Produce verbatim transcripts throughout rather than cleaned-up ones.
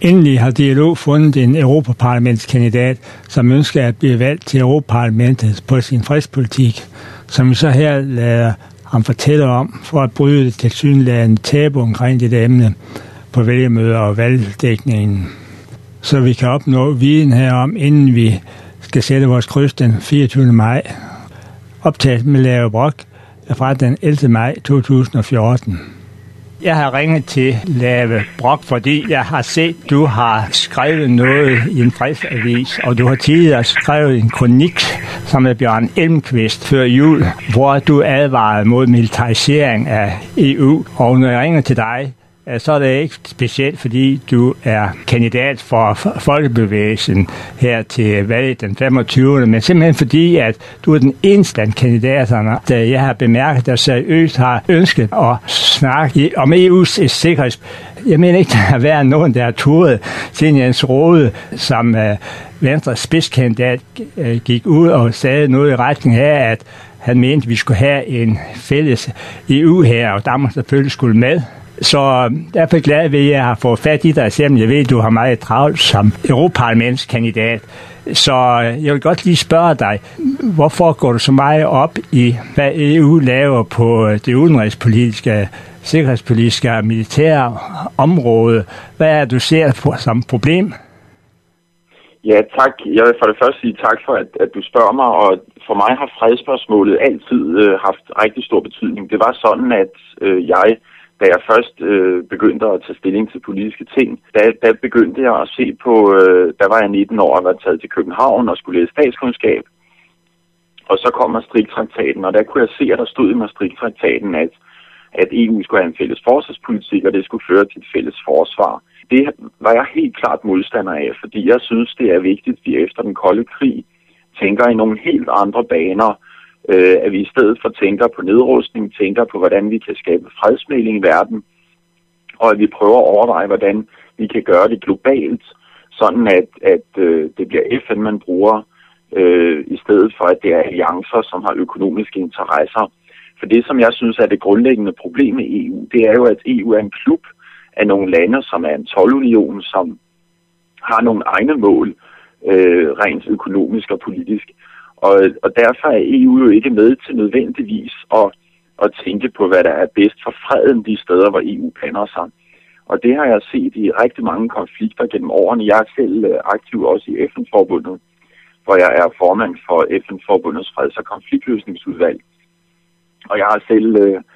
Endelig har D L O fundet en europaparlamentskandidat, som ønsker at blive valgt til Europaparlamentet på sin fredspolitik, som vi så her lader ham fortælle om, for at bryde det tilsyneladende tabu omkring dette emne på vælgermøder og valgdækningen. Så vi kan opnå viden herom, inden vi skal sætte vores kryds den fireogtyvende maj. Optaget med Lave Brock er fra den ellevte maj to tusind og fjorten. Jeg har ringet til Lave Brock, fordi jeg har set, at du har skrevet noget i en fredsavis, og du har tidligere skrevet en kronik sammen med Bjørn Elmqvist før jul, hvor du advarede mod militarisering af E U. Og når jeg ringer til dig, så er det ikke specielt, fordi du er kandidat for Folkebevægelsen her til valget den femogtyvende men simpelthen fordi, at du er den eneste af kandidaterne, der jeg har bemærket, der seriøst har ønsket at snakke om E U's sikkerheds. Jeg mener ikke, der har været nogen, der har turet siden Jens Rohde, som uh, Venstres spidskandidat uh, gik ud og sagde noget i retning af, at han mente, at vi skulle have en fælles E U her, og Danmark selvfølgelig skulle med. Så derfor er jeg glad ved, at jeg har fået fat i dig, selvom jeg ved, at du har meget travlt som europaparlamentskandidat. Så jeg vil godt lige spørge dig, hvorfor går du så meget op i, hvad E U laver på det udenrigspolitiske, sikkerhedspolitiske og militære område? Hvad er det, du ser på som problem? Ja, tak. Jeg vil for det første sige tak for, at, at du spørger mig, og for mig har fredsspørgsmålet altid øh, haft rigtig stor betydning. Det var sådan, at øh, jeg... Da jeg først øh, begyndte at tage stilling til politiske ting, da, da begyndte jeg at se på, øh, der var jeg nitten år og var taget til København og skulle læse statskundskab. Og så kom Maastricht-traktaten, og der kunne jeg se, at der stod i Maastricht-traktaten, at, at E U skulle have en fælles forsvarspolitik, og det skulle føre til et fælles forsvar. Det var jeg helt klart modstander af, fordi jeg synes, det er vigtigt, at vi efter den kolde krig tænker i nogle helt andre baner, Øh, at vi i stedet for tænker på nedrustning, tænker på, hvordan vi kan skabe fredsmægling i verden, og at vi prøver at overveje, hvordan vi kan gøre det globalt, sådan at, at øh, det bliver F N, man bruger, øh, i stedet for, at det er alliancer, som har økonomiske interesser. For det, som jeg synes er det grundlæggende problem med E U, det er jo, at E U er en klub af nogle lande, som er en toldunion, som har nogle egne mål, øh, rent økonomisk og politisk. Og, og derfor er E U jo ikke med til nødvendigvis at, at tænke på, hvad der er bedst for freden de steder, hvor E U blander sig. Og det har jeg set i rigtig mange konflikter gennem årene. Jeg er selv aktiv også i F N-forbundet, hvor jeg er formand for F N-forbundets freds- og konfliktløsningsudvalg. Og jeg har selv,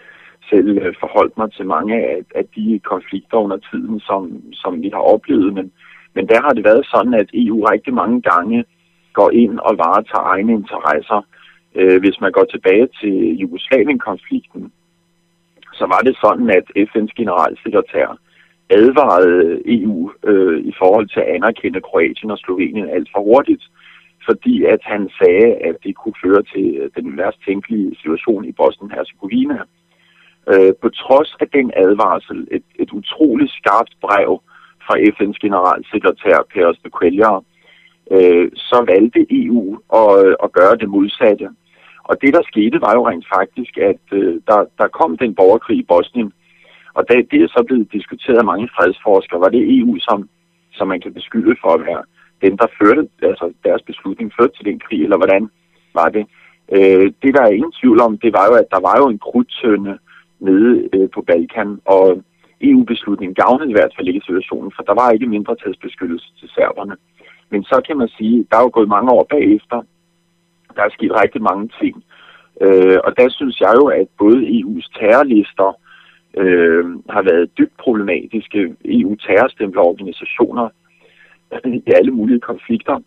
selv forholdt mig til mange af, af de konflikter under tiden, som, som vi har oplevet. Men, men der har det været sådan, at E U rigtig mange gange går ind og varetager egne interesser. Øh, hvis man går tilbage til Jugoslavien-konflikten, så var det sådan, at F N's generalsekretær advarede E U øh, i forhold til at anerkende Kroatien og Slovenien alt for hurtigt, fordi at han sagde, at det kunne føre til den værst tænkelige situation i Bosnien-Herzegovina. Øh, på trods af den advarsel, et, et utroligt skarpt brev fra F N's generalsekretær Peres de Cuellar, øh, så valgte E U at, at gøre det modsatte. Og det, der skete, var jo rent faktisk, at øh, der, der kom den borgerkrig i Bosnien, og da det er så blevet diskuteret af mange fredsforskere, var det E U, som, som man kan beskylde for at være dem, der førte, altså deres beslutning førte til den krig, eller hvordan var det? Øh, det, der er ingen tvivl om, det var jo, at der var jo en krudtønde nede øh, på Balkan, og E U-beslutningen gavnede i hvert fald ikke situationen, for der var ikke mindretalsbeskyttelse til serberne. Men så kan man sige, der er jo gået mange år bagefter, der er sket rigtig mange ting. Øh, og der synes jeg jo, at både E U's terrorlister øh, har været dybt problematiske. E U-terrorstempler organisationer i alle mulige konflikter,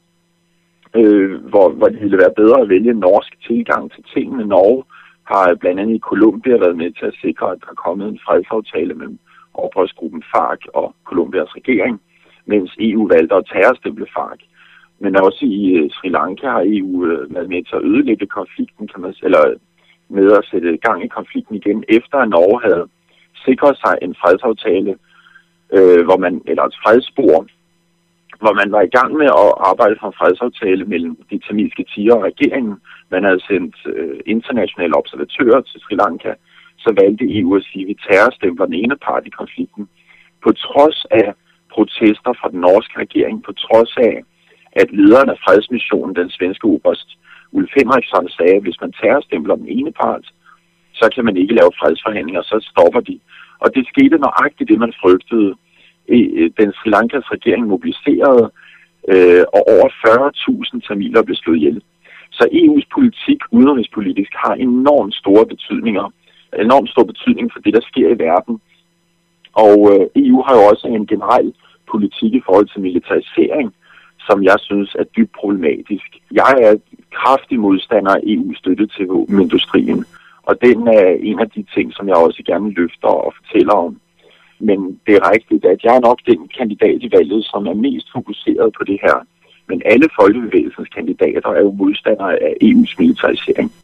øh, hvor, hvor det ville være bedre at vælge en norsk tilgang til tingene. Norge har blandt andet i Colombia været med til at sikre, at der er kommet en fredsaftale mellem oprørsgruppen FARC og Colombias regering, mens E U valgte at terrorstemple FARC. Men også i Sri Lanka har E U været med til at ødelægge konflikten, kan man, eller med at sætte gang i konflikten igen, efter at Norge havde sikret sig en fredsaftale, øh, hvor man, eller et fredsspor, hvor man var i gang med at arbejde for en fredsaftale mellem de tamilske tiger og regeringen. Man havde sendt øh, internationale observatører til Sri Lanka, så valgte E U at sige, at vi terrorstempler den ene part i konflikten, på trods af protester fra den norske regering, på trods af, at lederen af fredsmissionen, den svenske oberst Ulf Henriksson, sagde, at hvis man terrorstempler den ene part, så kan man ikke lave fredsforhandlinger, så stopper de. Og det skete nøjagtigt det, man frygtede. Den Sri Lankas regering mobiliserede, øh, og over fyrre tusind tamiler blev slået ihjel. Så E U's politik, udenrigspolitisk, har enormt store betydninger, enormt stor betydning for det, der sker i verden. Og øh, E U har jo også en generel politik i forhold til militarisering, som jeg synes er dybt problematisk. Jeg er kraftig modstander af E U's støtte til våbenindustrien, og den er en af de ting, som jeg også gerne løfter og fortæller om. Men det er rigtigt, at jeg er nok den kandidat i valget, som er mest fokuseret på det her. Men alle folkebevægelsens kandidater er jo modstandere af E U's militarisering.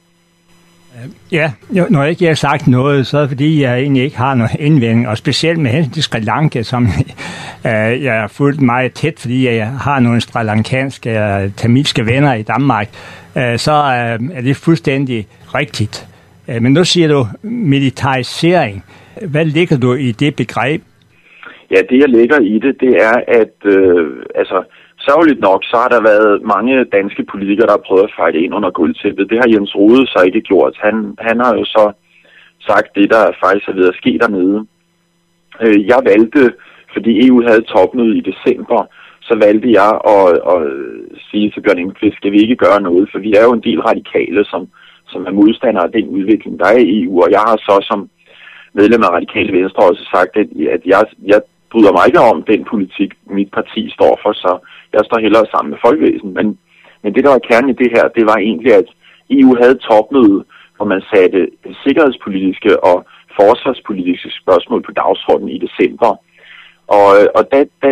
Ja, når jeg ikke har sagt noget, så er det fordi, jeg egentlig ikke har noget indvending, og specielt med hensyn til Sri Lanka, som øh, jeg har fulgt meget tæt, fordi jeg har nogle sri lankanske og tamilske venner i Danmark, øh, så øh, er det fuldstændig rigtigt. Øh, men nu siger du militarisering. Hvad ligger du i det begreb? Ja, det jeg lægger i det, det er, at øh, altså, sørgeligt nok, så har der været mange danske politikere, der har prøvet at fejle ind under gulvtæppet. Det har Jens Rohde så ikke gjort. Han, han har jo så sagt det, der faktisk er ved at ske dernede. Øh, jeg valgte, fordi E U havde topmøde i december, så valgte jeg at, at sige til Bjørn Engqvist, skal vi ikke gøre noget? For vi er jo en del radikale, som, som er modstandere af den udvikling, der er i E U. Og jeg har så som medlem af Radikale Venstre også sagt, at jeg, jeg bryder mig ikke om den politik, mit parti står for, så jeg står hellere sammen med folkevæsen. Men, men det, der var kernen i det her, det var egentlig, at E U havde topmøde, hvor man satte sikkerhedspolitiske og forsvarspolitiske spørgsmål på dagsordenen i december. Og, og der, der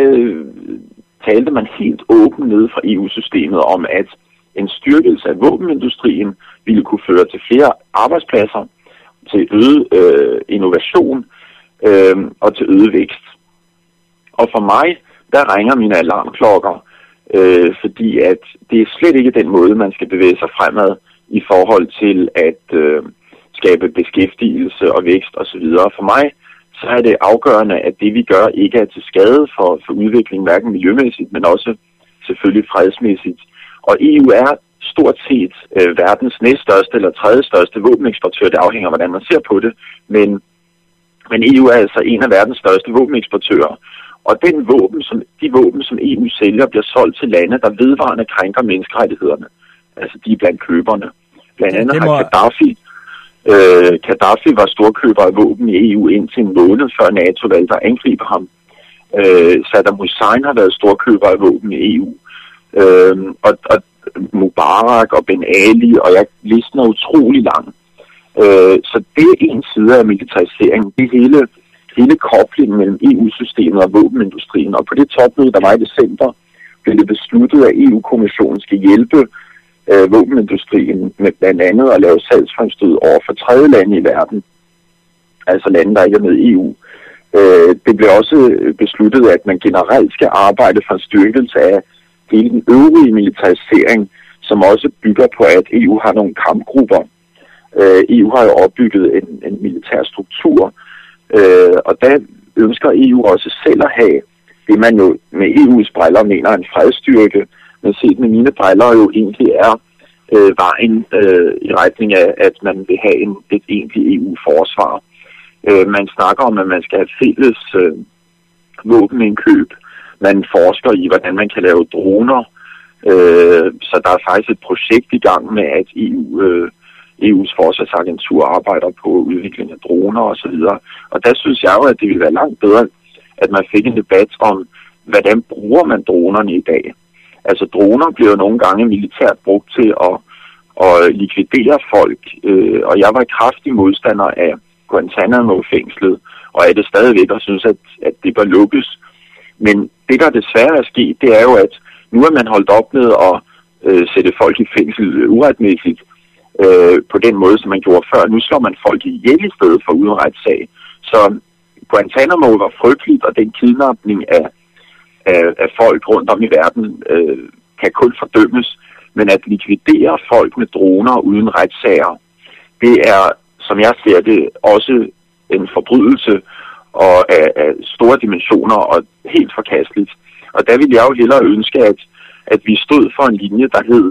talte man helt åbent ned fra E U-systemet om, at en styrkelse af våbenindustrien ville kunne føre til flere arbejdspladser, til øget øh, innovation øh, og til øget vækst. Og for mig, der ringer mine alarmklokker, øh, fordi at det er slet ikke den måde, man skal bevæge sig fremad i forhold til at øh, skabe beskæftigelse og vækst osv. For mig, så er det afgørende, at det vi gør ikke er til skade for, for udviklingen, hverken miljømæssigt, men også selvfølgelig fredsmæssigt. Og E U er stort set øh, verdens næststørste eller tredje største våbeneksportør. Det afhænger af, hvordan man ser på det. Men, men E U er altså en af verdens største våbeneksportører. Og den våben, som, de våben, som E U sælger, bliver solgt til lande, der vedvarende krænker menneskerettighederne. Altså de er blandt køberne. Blandt andet må... har Gaddafi, øh, Gaddafi var storkøber af våben i E U indtil en måned før NATO valgte at angribe ham. Øh, Saddam Hussein har været storkøber af våben i E U. Øh, og, og Mubarak og Ben Ali, og jeg listen er utrolig lang. Øh, så det er en side af militariseringen. Det er hele, hele koblingen mellem E U-systemet og våbenindustrien. Og på det topmøde, der var i december, blev det besluttet, at E U-kommissionen skal hjælpe øh, våbenindustrien med blandt andet at lave salgsfremstød over for tredje lande i verden. Altså lande, der ikke er med i E U. Øh, det blev også besluttet, at man generelt skal arbejde for en styrkelse af hele den øvrige militarisering, som også bygger på, at E U har nogle kampgrupper. Øh, E U har jo opbygget en, en militær struktur, øh, og der ønsker E U også selv at have det, man jo med E U's briller mener en fredsstyrke, men set med mine briller jo egentlig er øh, vejen øh, i retning af, at man vil have en, et egentligt E U-forsvar. Øh, man snakker om, at man skal have fælles øh, våbenindkøb. Man forsker i, hvordan man kan lave droner. Øh, så der er faktisk et projekt i gang med, at E U, øh, E U's forsvarsagentur arbejder på udvikling af droner osv. Og der synes jeg jo, at det ville være langt bedre, at man fik en debat om, hvordan bruger man dronerne i dag. Altså droner bliver jo nogle gange militært brugt til at, at likvidere folk. Øh, og jeg var kraftig modstander af Guantanamo-fængslet, og er det stadigvæk og synes, at, at det bør lukkes. Men det, der desværre er sket, det er jo, at nu er man holdt op med at øh, sætte folk i fængsel uretmæssigt øh, på den måde, som man gjorde før. Nu slår man folk ihjel i stedet for uden retssag. Så Guantanamo var frygteligt, og den kidnapning af, af, af folk rundt om i verden øh, kan kun fordømmes. Men at likvidere folk med droner uden retssager, det er, som jeg ser det, også en forbrydelse. og af, af store dimensioner og helt forkasteligt. Og der ville jeg jo hellere ønske, at, at vi stod for en linje, der hed,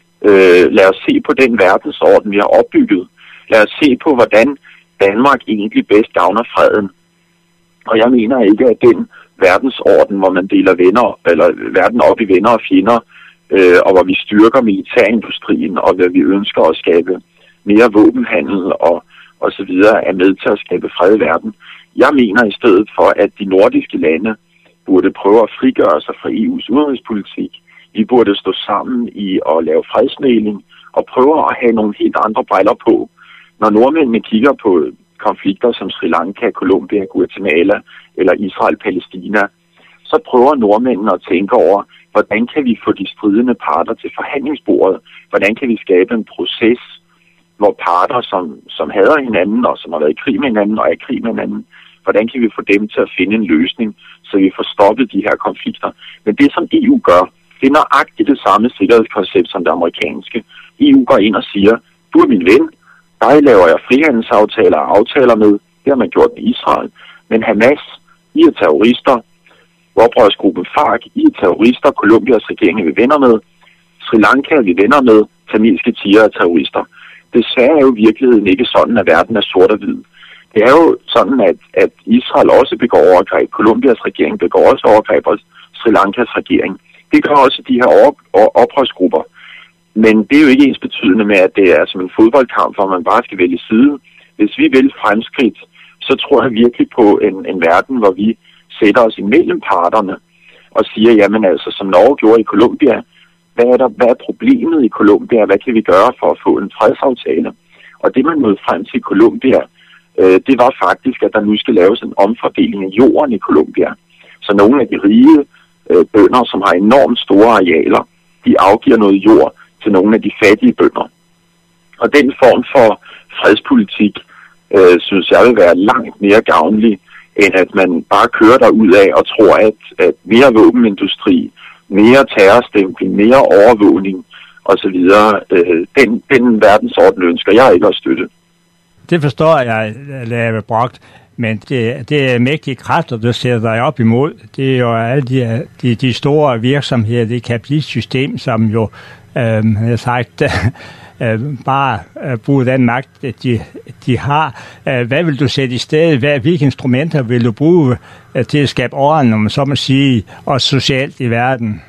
øh, lad os se på den verdensorden, vi har opbygget. Lad os se på, hvordan Danmark egentlig bedst gavner freden. Og jeg mener ikke, at den verdensorden, hvor man deler venner, eller verden op i venner og fjender, øh, og hvor vi styrker militærindustrien, og hvor vi ønsker at skabe mere våbenhandel og, og så videre, er med til at skabe fred i verden. Jeg mener i stedet for, at de nordiske lande burde prøve at frigøre sig fra E U's udenrigspolitik. Vi burde stå sammen i at lave fredsmægling og prøve at have nogle helt andre briller på. Når nordmændene kigger på konflikter som Sri Lanka, Colombia, Guatemala eller Israel-Palæstina, så prøver nordmændene at tænke over, hvordan kan vi få de stridende parter til forhandlingsbordet? Hvordan kan vi skabe en proces, hvor parter, som, som hader hinanden og som har været i krig med hinanden og er i krig med hinanden, hvordan kan vi få dem til at finde en løsning, så vi får stoppet de her konflikter? Men det, som E U gør, det er nøjagtigt det samme sikkerhedskoncept som det amerikanske. E U går ind og siger, du er min ven, dig laver jeg frihandelsaftaler og aftaler med. Det har man gjort med Israel. Men Hamas, I er terrorister. Oprørsgruppen FARC, I er terrorister. Colombias regering er vi venner med. Sri Lanka er vi venner med. Tamilske tiger er terrorister. Desværre er jo virkeligheden ikke sådan, at verden er sort og hvid. Det er jo sådan, at, at Israel også begår overgreb. Colombias regering begår også overgreb, og Sri Lankas regering. Det gør også de her oprørsgrupper. Men det er jo ikke ens betydende med, at det er som en fodboldkamp, hvor man bare skal vælge side. Hvis vi vil fremskridt, så tror jeg virkelig på en, en verden, hvor vi sætter os imellem parterne og siger, jamen altså, som Norge gjorde i Colombia, hvad er, der, hvad er problemet i Colombia? Hvad kan vi gøre for at få en fredsaftale? Og det, man nåede frem til i Colombia, øh, det var faktisk, at der nu skal laves en omfordeling af jorden i Colombia. Så nogle af de rige øh, bønder, som har enormt store arealer, de afgiver noget jord til nogle af de fattige bønder. Og den form for fredspolitik, øh, synes jeg vil være langt mere gavnlig, end at man bare kører derud af og tror, at, at mere våbenindustri, mere terrorstempling, mere overvågning osv., øh, den, den verdensorden ønsker jeg ikke at støtte. Det forstår jeg, Lave Brock, men det, det er mægtige kræfter, der sætter dig op imod. Det er jo alle de, de, de store virksomheder, det kapitalistiske system, som jo, øh, jeg har sagt, øh, bare øh, bruger den magt, de, de har. Øh, hvad vil du sætte i stedet? Hvad, hvilke instrumenter vil du bruge øh, til at skabe orden, om man så må sige, og socialt i verden?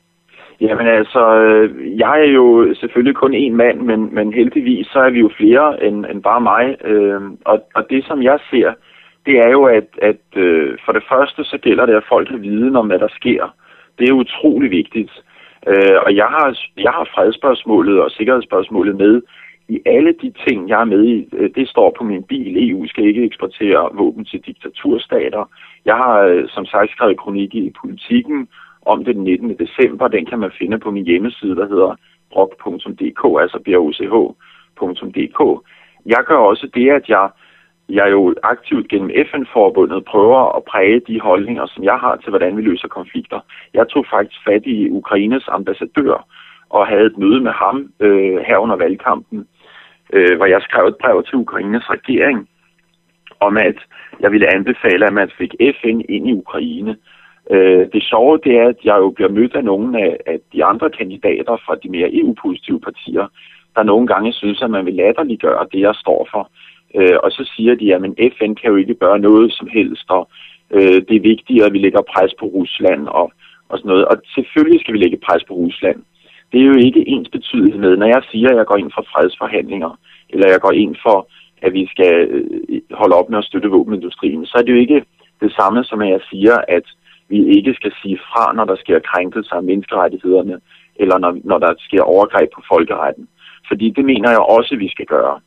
Jamen altså, jeg er jo selvfølgelig kun én mand, men, men heldigvis så er vi jo flere end, end bare mig. Øh, og, og det, som jeg ser, det er jo, at, at øh, for det første så gælder det, at folk har viden om, hvad der sker. Det er utrolig vigtigt. Øh, og jeg har, jeg har fredsspørgsmålet og sikkerhedsspørgsmålet med i alle de ting, jeg er med i. Det står på min bil. E U skal ikke eksportere våben til diktaturstater. Jeg har som sagt skrevet kronik i Politikken om det den nittende december. Den kan man finde på min hjemmeside, der hedder brock punktum d k, altså b r o c h punktum d k. Jeg gør også det, at jeg, jeg jo aktivt gennem F N-forbundet prøver at præge de holdninger, som jeg har til, hvordan vi løser konflikter. Jeg tog faktisk fat i Ukraines ambassadør og havde et møde med ham øh, her under valgkampen, øh, hvor jeg skrev et brev til Ukraines regering om, at jeg ville anbefale, at man fik F N ind i Ukraine. Øh, det sjove, det er, at jeg jo bliver mødt af nogle af, af de andre kandidater fra de mere E U-positive partier, der nogle gange synes, at man vil latterliggøre det, jeg står for. Øh, og så siger de, at F N kan jo ikke gøre noget som helst, og øh, det er vigtigt, at vi lægger pres på Rusland og, og sådan noget. Og selvfølgelig skal vi lægge pres på Rusland. Det er jo ikke ens betydende med, når jeg siger, at jeg går ind for fredsforhandlinger, eller jeg går ind for, at vi skal øh, holde op med at støtte våbenindustrien, så er det jo ikke det samme som, at jeg siger, at vi ikke skal sige fra, når der sker krænkelser af menneskerettighederne, eller når, når der sker overgreb på folkeretten. Fordi det mener jeg også, at vi skal gøre.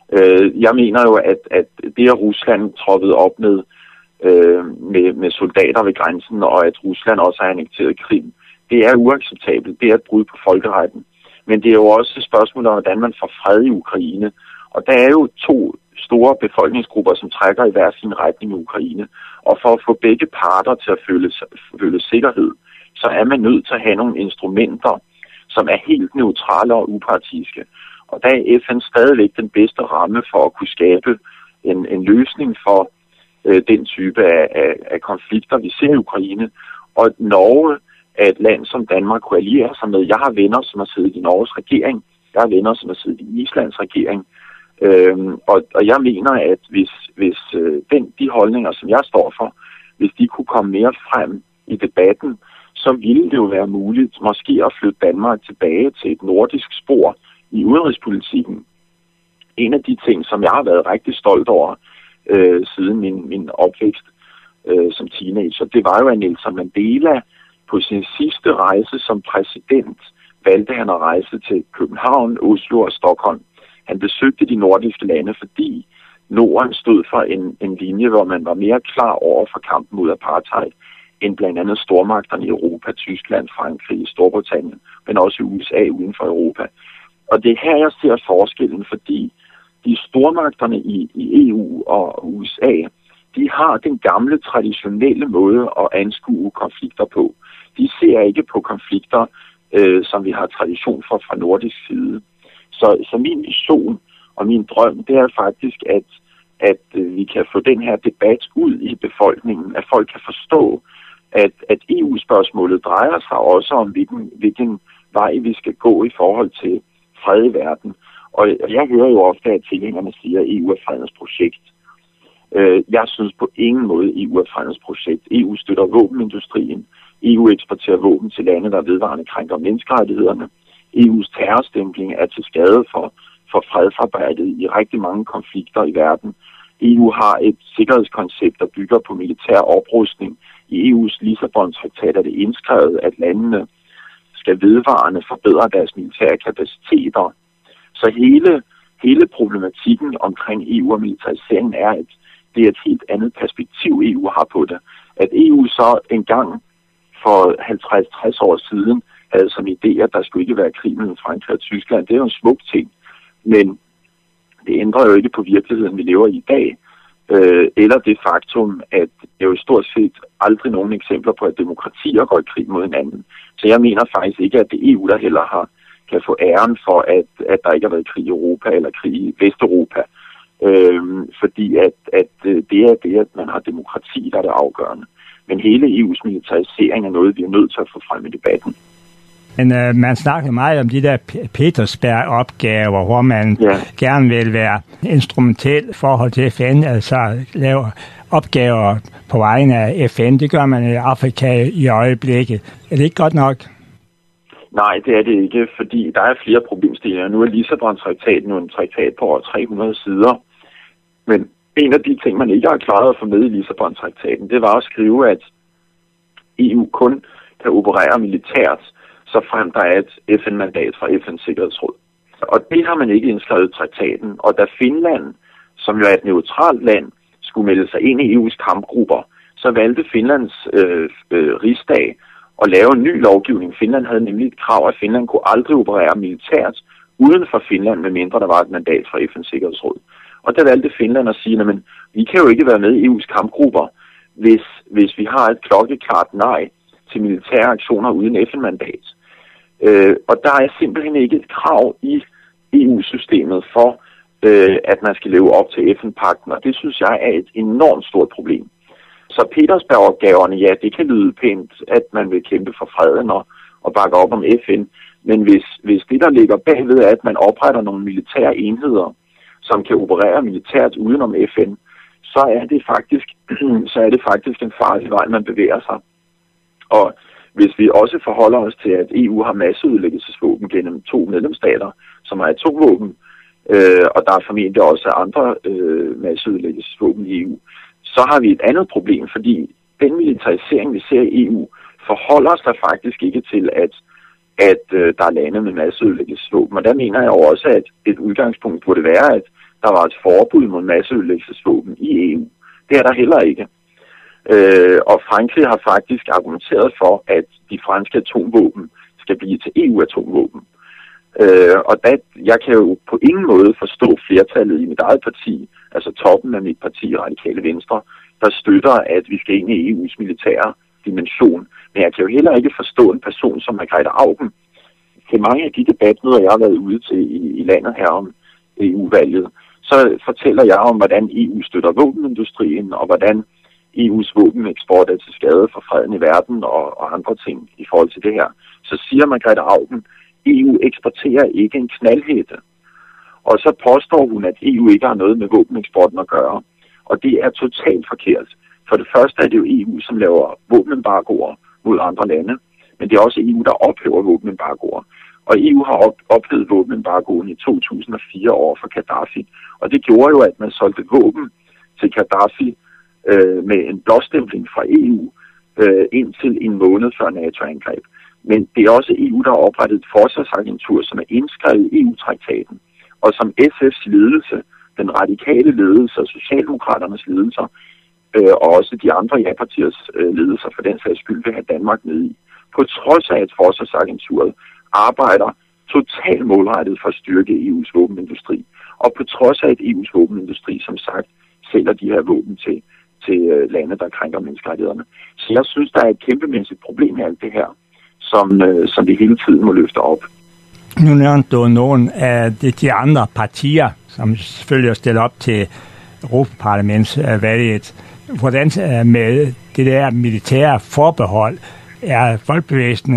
Øh, jeg mener jo, at, at det, at Rusland troppede op med, øh, med, med soldater ved grænsen, og at Rusland også har annekteret Krim, det er uacceptabelt. Det er et brud på folkeretten. Men det er jo også et spørgsmål om, hvordan man får fred i Ukraine. Og der er jo to store befolkningsgrupper, som trækker i hver sin retning i Ukraine. Og for at få begge parter til at føle, føle sikkerhed, så er man nødt til at have nogle instrumenter, som er helt neutrale og upartiske. Og der er F N stadigvæk den bedste ramme for at kunne skabe en, en løsning for øh, den type af, af, af konflikter, vi ser i Ukraine. Og Norge er et land, som Danmark kunne alliere sig med. Jeg har venner, som har siddet i Norges regering. Jeg har venner, som har siddet i Islands regering. Øhm, og, og jeg mener, at hvis, hvis øh, den, de holdninger, som jeg står for, hvis de kunne komme mere frem i debatten, så ville det jo være muligt måske at flytte Danmark tilbage til et nordisk spor i udenrigspolitikken. En af de ting, som jeg har været rigtig stolt over øh, siden min, min opvækst øh, som teenager, det var jo, at Nelson Mandela på sin sidste rejse som præsident valgte han at rejse til København, Oslo og Stockholm. Han besøgte de nordiske lande, fordi Norden stod for en, en linje, hvor man var mere klar over for kampen mod apartheid, end blandt andet stormagterne i Europa, Tyskland, Frankrig, Storbritannien, men også U S A uden for Europa. Og det er her, jeg ser forskellen, fordi de stormagterne i, i E U og U S A, de har den gamle, traditionelle måde at anskue konflikter på. De ser ikke på konflikter, øh, som vi har tradition for fra nordisk side. Så, så min vision og min drøm, det er faktisk, at, at øh, vi kan få den her debat ud i befolkningen, at folk kan forstå, at, at E U-spørgsmålet drejer sig også om, hvilken, hvilken vej vi skal gå i forhold til fred i verden. Og jeg hører jo ofte, at tilhængerne siger, at E U er fredens projekt. Jeg synes på ingen måde, at E U er fredens projekt. E U støtter våbenindustrien. E U eksporterer våben til lande, der vedvarende krænker menneskerettighederne. E U's terrorstempling er til skade for, for fredsarbejdet i rigtig mange konflikter i verden. E U har et sikkerhedskoncept, der bygger på militær oprustning. I E U's Lissabon-traktat er det indskrevet, at landene skal vedvarende forbedre deres militære kapaciteter. Så hele, hele problematikken omkring E U og militariseringen er, at det er et helt andet perspektiv, E U har på det. At E U så engang for halvtreds til tres år siden havde som idé, at der skulle ikke være krig mellem Frankrig og Tyskland. Det er jo en smuk ting, men det ændrer jo ikke på virkeligheden, vi lever i i dag. Øh, eller det faktum, at det er jo stort set aldrig nogen eksempler på, at demokratier går i krig mod hinanden. Så jeg mener faktisk ikke, at det er E U, der heller har, kan få æren for, at, at der ikke har været krig i Europa eller krig i Vesteuropa. Øh, fordi at, at det er det, at man har demokrati, der er det afgørende. Men hele E U's militarisering er noget, vi er nødt til at få frem i debatten. Men øh, man snakker meget om de der Petersberg-opgaver, hvor man ja. gerne vil være instrumentel i forhold til F N, altså lave opgaver på vegne af F N. Det gør man i Afrika i øjeblikket. Er det ikke godt nok? Nej, det er det ikke, fordi der er flere problemstillinger. Nu er Lissabon-traktaten jo en traktat på over tre hundrede sider. Men en af de ting, man ikke har klaret at få med i Lissabon-traktaten, det var at skrive, at E U kun kan operere militært, så frem der er et F N-mandat fra F N's Sikkerhedsråd. Og det har man ikke indskrevet i traktaten. Og da Finland, som jo er et neutralt land, skulle melde sig ind i E U's kampgrupper, så valgte Finlands øh, øh, rigsdag at lave en ny lovgivning. Finland havde nemlig et krav, at Finland kunne aldrig operere militært uden for Finland, medmindre der var et mandat fra F N's Sikkerhedsråd. Og der valgte Finland at sige, at vi kan jo ikke være med i E U's kampgrupper, hvis, hvis vi har et klokkeklart nej til militære aktioner uden F N-mandat. Øh, og der er simpelthen ikke et krav i E U-systemet for, øh, at man skal leve op til F N-pagten, og det synes jeg er et enormt stort problem. Så Petersberg-opgaverne, ja, det kan lyde pænt, at man vil kæmpe for freden og, og bakke op om F N, men hvis, hvis det, der ligger bagved, er, at man opretter nogle militære enheder, som kan operere militært udenom F N, så er det faktisk, så er det faktisk en farlig vej, man bevæger sig. Og hvis vi også forholder os til, at E U har masseødelæggelsesvåben gennem to medlemsstater, som har atomvåben, øh, og der er formentlig også andre øh, masseødelæggelsesvåben i E U, så har vi et andet problem, fordi den militarisering, vi ser i E U, forholder sig faktisk ikke til, at, at øh, der er lande med masseødelæggelsesvåben. Og der mener jeg også, at et udgangspunkt burde være, at der var et forbud mod masseødelæggelsesvåben i E U. Det er der heller ikke. Øh, og Frankrig har faktisk argumenteret for, at de franske atomvåben skal blive til E U-atomvåben. Øh, og der, jeg kan jo på ingen måde forstå flertallet i mit eget parti, altså toppen af mit parti, Radikale Venstre, der støtter, at vi skal ind i E U's militære dimension. Men jeg kan jo heller ikke forstå en person som Margrethe Auken. Til mange af de debatmøder, jeg har været ude til i, i landet her om E U-valget, så fortæller jeg om, hvordan E U støtter våbenindustrien, og hvordan E U's våbeneksport er til skade for freden i verden og, og andre ting i forhold til det her. Så siger Margrethe Auken, E U eksporterer ikke en knaldhætte. Og så påstår hun, at E U ikke har noget med våbeneksporten at gøre. Og det er totalt forkert. For det første er det jo E U, som laver våbenembargoer mod andre lande, men det er også E U, der ophæver våbenembargoer. Og E U har op- ophævet våbenembargoen i to tusind og fire år for Gaddafi. Og det gjorde jo, at man solgte våben til Gaddafi øh, med en blåstempling fra E U øh, indtil en måned før NATO-angreb. Men det er også E U, der har oprettet et forsvarsagentur, som er indskrevet i E U-traktaten, og som S F's ledelse, den radikale ledelse og Socialdemokraternes ledelser, øh, og også de andre ja-partiers øh, ledelser for den sags skyld vil have Danmark med i. På trods af, at forsvarsagenturet arbejder totalt målrettet for at styrke E U's våbenindustri, og på trods af, at E U's våbenindustri, som sagt, sælger de her våben til, til øh, lande, der krænker menneskerettighederne. Så jeg synes, der er et kæmpemæssigt problem med alt det her, som, øh, som vi hele tiden må løfte op. Nu nævnte du nogle af de, de andre partier, som selvfølgelig stiller op til Europaparlamentsvalget. Hvordan med det der militære forbehold er folkebevægelsen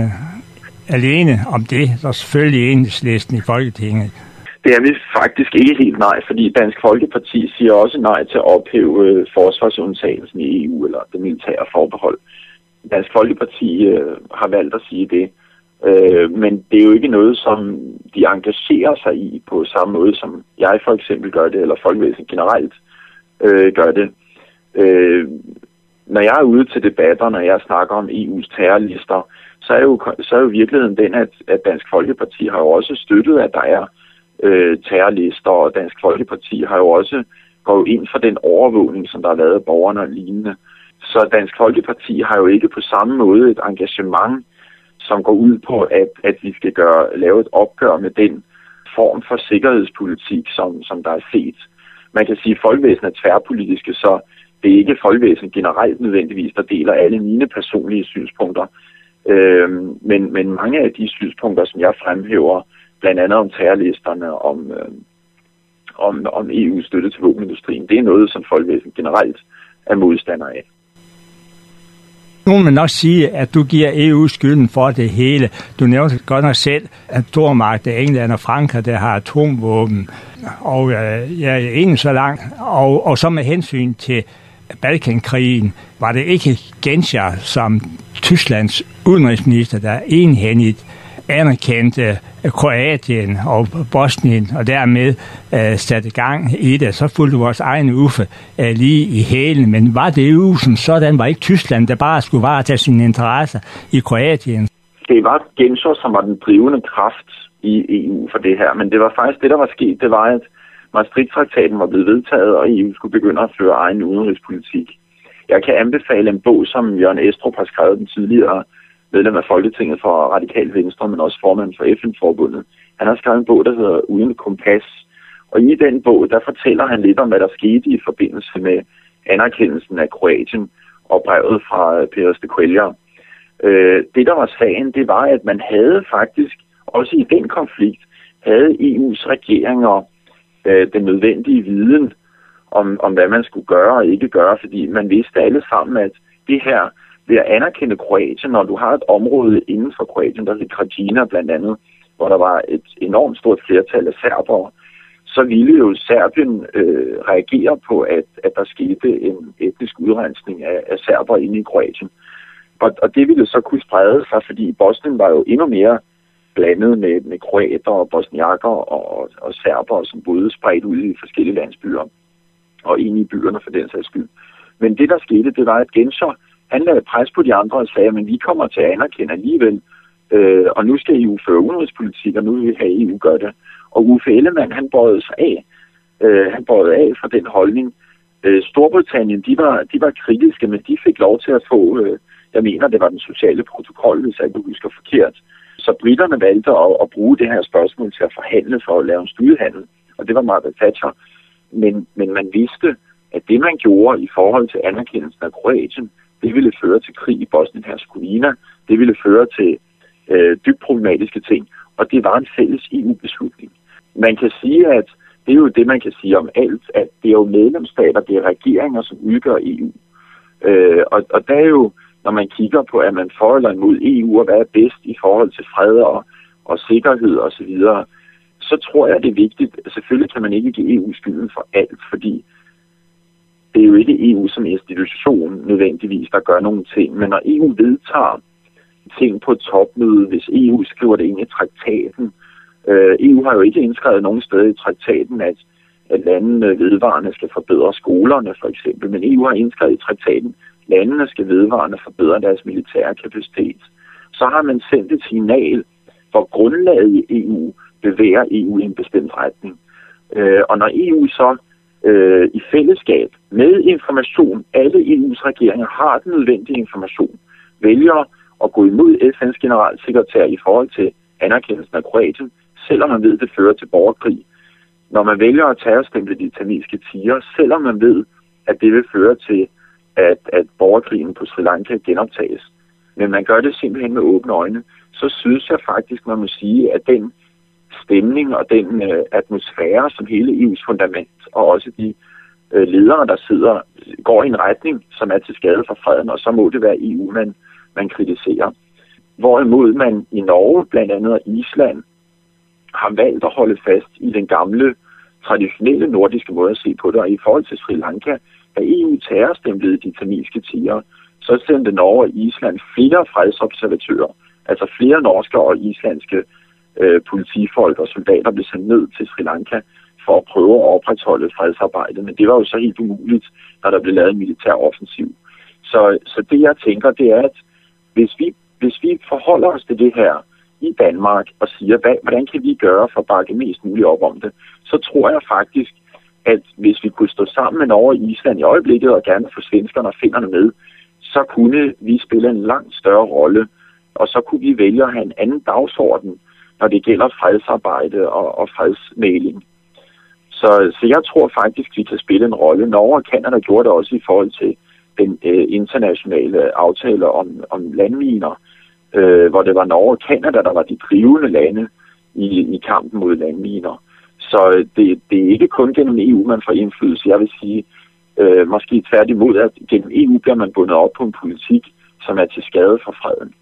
alene om det, så selvfølgelig Enhedslisten i Folketinget? Det er vi faktisk ikke helt nej, fordi Dansk Folkeparti siger også nej til at ophæve forsvarsundtagelsen i E U, eller det militære forbehold. Dansk Folkeparti øh, har valgt at sige det, øh, men det er jo ikke noget, som de engagerer sig i på samme måde, som jeg for eksempel gør det, eller folkebevægelsen generelt øh, gør det. Øh, når jeg er ude til debatter, når jeg snakker om E U's terrorlister, så er jo, så er jo virkeligheden den, at, at Dansk Folkeparti har jo også støttet, at der er øh, terrorlister, og Dansk Folkeparti har jo også gået ind for den overvågning, som der har lavet af borgerne og lignende. Så Dansk Folkeparti har jo ikke på samme måde et engagement, som går ud på, at, at vi skal gøre, lave et opgør med den form for sikkerhedspolitik, som, som der er set. Man kan sige, at folkevæsen er tværpolitiske, så det er ikke folkevæsen generelt nødvendigvis, der deler alle mine personlige synspunkter. Øhm, men, men mange af de synspunkter, som jeg fremhæver, blandt andet om terrorlisterne, om, øh, om, om E U's støtte til våbenindustrien, det er noget, som folkevæsen generelt er modstander af. Nu må man nok sige, at du giver E U skylden for det hele. Du nævnte godt nok selv, at stormagter, England og Frankrig, der har atomvåben, og øh, jeg er enig så langt. Og, og så med hensyn til Balkankrigen, var det ikke Genscher, som Tysklands udenrigsminister, der enhændigt anerkendte Kroatien og Bosnien, og dermed øh, satte gang i det. Så fulgte vores egen Uffe øh, lige i hælen. Men var det E U som sådan, var ikke Tyskland, der bare skulle varetage sine interesser i Kroatien? Det var Genscher, som var den drivende kraft i E U for det her. Men det var faktisk det, der var sket. Det var, at Maastricht-traktaten var blevet vedtaget, og E U skulle begynde at føre egen udenrigspolitik. Jeg kan anbefale en bog, som Jørgen Estrup har skrevet, den tidligere medlem af Folketinget for Radikal Venstre, men også formand for F N-forbundet. Han har skrevet en bog, der hedder Uden kompas. Og i den bog, der fortæller han lidt om, hvad der skete i forbindelse med anerkendelsen af Kroatien og brevet fra Peres de Cuellar. Øh, det, der var sagen, det var, at man havde faktisk, også i den konflikt, havde E U's regeringer øh, den nødvendige viden om, om, hvad man skulle gøre og ikke gøre, fordi man vidste alle sammen, at det her ved at anerkende Kroatien, når du har et område inden for Kroatien, der hedder Krajina blandt andet, hvor der var et enormt stort flertal af serbere, så ville jo Serbien øh, reagere på, at, at der skete en etnisk udrensning af, af serbere inde i Kroatien. Og, og det ville så kunne sprede sig, fordi Bosnien var jo endnu mere blandet med, med kroater og bosniakker og, og serbere, som boede spredt ud i forskellige landsbyer og inde i byerne for den sags skyld. Men det, der skete, det var, at Genscher han lavede pres på de andre og sagde, men vi kommer til at anerkende alligevel, øh, og nu skal E U føre udenrigspolitik, og nu vil vi have E U gøre det. Og Uffe Ellemann, han bøjede sig af. Øh, han bøjede af fra den holdning. Øh, Storbritannien, de var, de var kritiske, men de fik lov til at få, øh, jeg mener, det var den sociale protokol, hvis jeg ikke husker forkert. Så britterne valgte at, at bruge det her spørgsmål til at forhandle for at lave en studehandel, og det var Margaret Thatcher. Men, men man vidste, at det man gjorde i forhold til anerkendelsen af Kroatien, det ville føre til krig i Bosnien-Herzegovina, det ville føre til øh, dybt problematiske ting, og det var en fælles E U-beslutning. Man kan sige, at det er jo det, man kan sige om alt, at det er jo medlemsstater, det er regeringer, som udgør E U. Øh, og, og der er jo, når man kigger på, at man for eller imod E U, og hvad er bedst i forhold til fred og, og sikkerhed osv., så, så tror jeg, det er vigtigt. Selvfølgelig kan man ikke give E U skylden for alt, fordi det er jo ikke E U som institution nødvendigvis, der gør nogle ting. Men når E U vedtager ting på topmøde, hvis E U skriver det ind i traktaten, øh, E U har jo ikke indskrevet nogen steder i traktaten, at, at landene vedvarende skal forbedre skolerne for eksempel, men E U har indskrevet i traktaten, at landene skal vedvarende forbedre deres militære kapacitet. Så har man sendt et signal, hvor grundlaget i E U bevæger E U i en bestemt retning. Øh, og når E U så øh, i fællesskab med information, alle E U's regeringer har den nødvendige information, vælger at gå imod F N's generalsekretær i forhold til anerkendelsen af Kroatien, selvom man ved, at det fører til borgerkrig. Når man vælger at terrorstemple de tamilske tiger, selvom man ved, at det vil føre til, at, at borgerkrigen på Sri Lanka genoptages. Men man gør det simpelthen med åbne øjne, så synes jeg faktisk, man må sige, at den stemning og den øh, atmosfære, som hele E U's fundament, og også de øh, ledere, der sidder, går i en retning, som er til skade for freden, og så må det være E U, man, man kritiserer. Hvorimod man i Norge, blandt andet og Island, har valgt at holde fast i den gamle, traditionelle nordiske måde at se på det, og i forhold til Sri Lanka, at E U terrorstemplede de tamilske tiger, så sendte Norge og Island flere fredsobservatører, altså flere norske og islandske øh, politifolk og soldater blev sendt ned til Sri Lanka for at prøve at opretholde fredsarbejdet, men det var jo så helt umuligt, når der blev lavet en militær offensiv. Så, så det jeg tænker, det er, at hvis vi, hvis vi forholder os til det her i Danmark og siger, hvad, hvordan kan vi gøre for at bakke mest muligt op om det, så tror jeg faktisk, at hvis vi kunne stå sammen med Norge og Island i øjeblikket og gerne få svenskerne og finnerne med, så kunne vi spille en langt større rolle, og så kunne vi vælge at have en anden dagsorden, når det gælder fredsarbejde og, og fredsmægling. Så, så jeg tror faktisk, vi kan spille en rolle. Norge og Canada gjorde det også i forhold til den øh, internationale aftale om, om landminer, øh, hvor det var Norge og Canada, der var de drivende lande i, i kampen mod landminer. Så det, det er ikke kun gennem E U, man får indflydelse. Jeg vil sige, øh, måske tværtimod, at gennem E U bliver man bundet op på en politik, som er til skade for freden.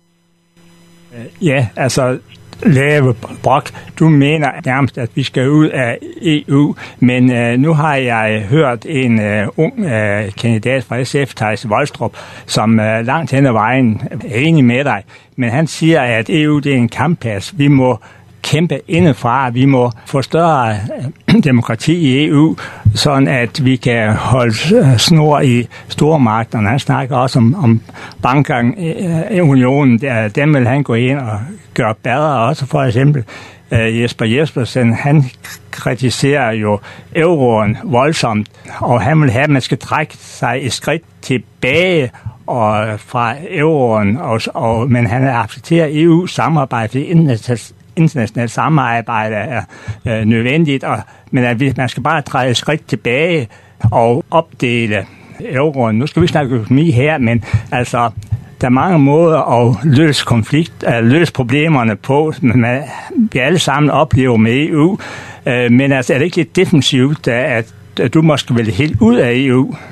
Ja, altså, Lave Brock, du mener nærmest, at vi skal ud af E U, men øh, nu har jeg hørt en øh, ung øh, kandidat fra S F, Theis Volstrup, som øh, langt hen ad vejen er enig med dig, men han siger, at E U det er en kampplads. Vi må kæmpe indefra. Vi må få større demokrati i E U, sådan at vi kan holde snor i stormagterne. Han snakker også om, om bankunionen. Dem vil han gå ind og gøre bedre. Også for eksempel uh, Jesper Jespersen, han kritiserer jo euroen voldsomt, og han vil have, at man skal trække sig et skridt tilbage og fra euroen, og, og, men han accepterer E U-samarbejde internationalt samarbejde er øh, nødvendigt, og, men at vi, man skal bare træde et skridt tilbage og opdele euroen. Nu skal vi snakke økonomi her, men altså, der er mange måder at løse konflikt, at løse problemerne på, man, vi alle sammen oplever med E U, øh, men altså, er det ikke lidt defensivt, at, at du måske vil helt ud af E U?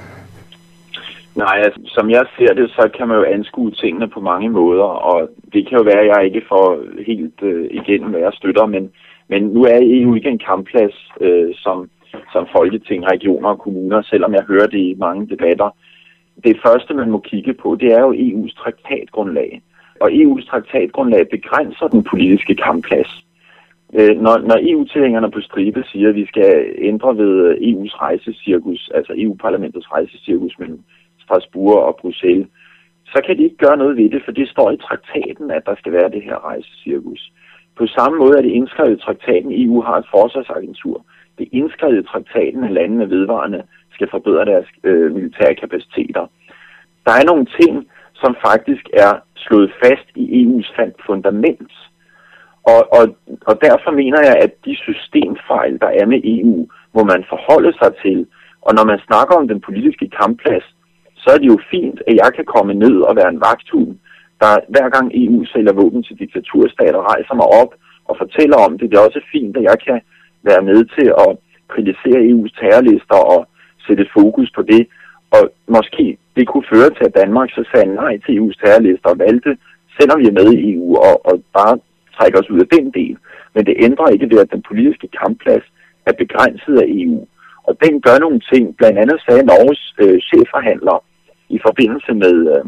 Nej, altså, som jeg ser det, så kan man jo anskue tingene på mange måder, og det kan jo være, at jeg ikke får helt øh, igennem, hvad jeg støtter, men, men nu er E U ikke en kampplads øh, som, som Folketing, regioner og kommuner, selvom jeg hører det i mange debatter. Det første, man må kigge på, det er jo E U's traktatgrundlag, og E U's traktatgrundlag begrænser den politiske kampplads. Øh, når, når E U-tilhængerne på stribe siger, at vi skal ændre ved E U's rejsecirkus, altså E U-parlamentets rejsecirkus mellem Strasbourg og Bruxelles, så kan de ikke gøre noget ved det, for det står i traktaten, at der skal være det her rejsecirkus. På samme måde er det indskrevet i traktaten, E U har et forsvarsagentur. Det er indskrevet i traktaten, at landene vedvarende skal forbedre deres øh, militære kapaciteter. Der er nogle ting, som faktisk er slået fast i E U's fundament. Og, og, og derfor mener jeg, at de systemfejl, der er med E U, må man forholde sig til. Og når man snakker om den politiske kampplads, så er det jo fint, at jeg kan komme ned og være en vagthund, der hver gang E U sælger våben til diktaturstater, rejser mig op og fortæller om det. Det er også fint, at jeg kan være med til at kritisere E U's terrorlister og sætte fokus på det. Og måske det kunne føre til, at Danmark så sagde nej til E U's terrorlister og valgte, selvom vi er med i E U, og, og bare trækker os ud af den del. Men det ændrer ikke ved, at den politiske kampplads er begrænset af E U. Og den gør nogle ting. Blandt andet sagde Norges øh, chefforhandler i forbindelse med, øh,